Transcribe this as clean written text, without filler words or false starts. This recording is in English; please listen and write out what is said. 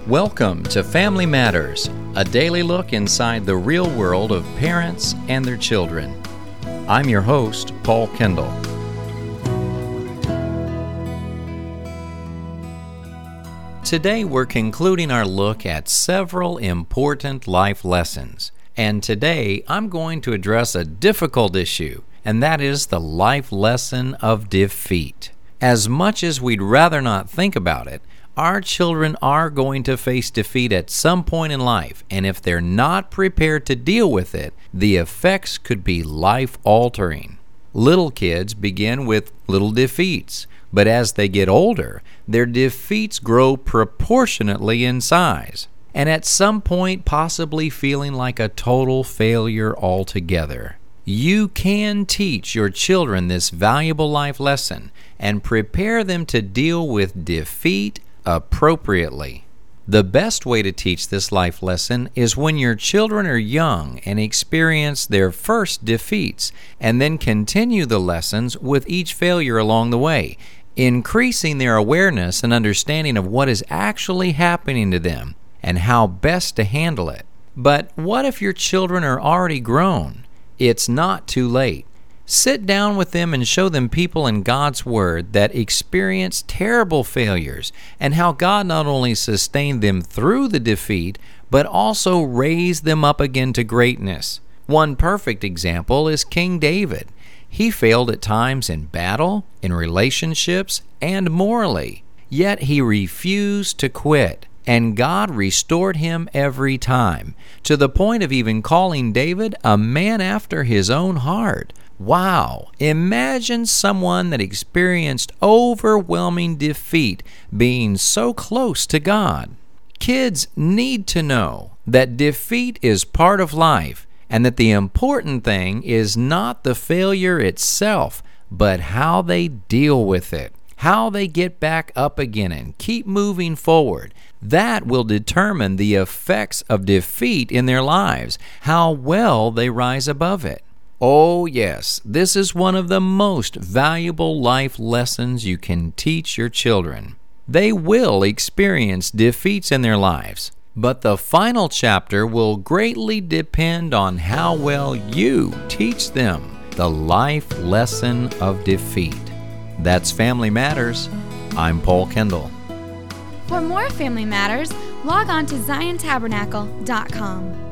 Welcome to Family Matters, a daily look inside the real world of parents and their children. I'm your host, Paul Kendall. Today we're concluding our look at several important life lessons. And today I'm going to address a difficult issue, and that is the life lesson of defeat. As much as we'd rather not think about it, our children are going to face defeat at some point in life, and if they're not prepared to deal with it, the effects could be life-altering. Little kids begin with little defeats, but as they get older, their defeats grow proportionately in size, and at some point possibly feeling like a total failure altogether. You can teach your children this valuable life lesson and prepare them to deal with defeat appropriately. The best way to teach this life lesson is when your children are young and experience their first defeats, and then continue the lessons with each failure along the way, increasing their awareness and understanding of what is actually happening to them and how best to handle it. But what if your children are already grown? It's not too late. Sit down with them and show them people in God's Word that experience terrible failures and how God not only sustained them through the defeat, but also raised them up again to greatness. One perfect example is King David. He failed at times in battle, in relationships, and morally. Yet he refused to quit, and God restored him every time, to the point of even calling David a man after his own heart. Wow! Imagine someone that experienced overwhelming defeat being so close to God. Kids need to know that defeat is part of life, and that the important thing is not the failure itself, but how they deal with it, how they get back up again and keep moving forward. That will determine the effects of defeat in their lives, how well they rise above it. Oh yes, this is one of the most valuable life lessons you can teach your children. They will experience defeats in their lives, but the final chapter will greatly depend on how well you teach them the life lesson of defeat. That's Family Matters. I'm Paul Kendall. For more Family Matters, log on to ZionTabernacle.com.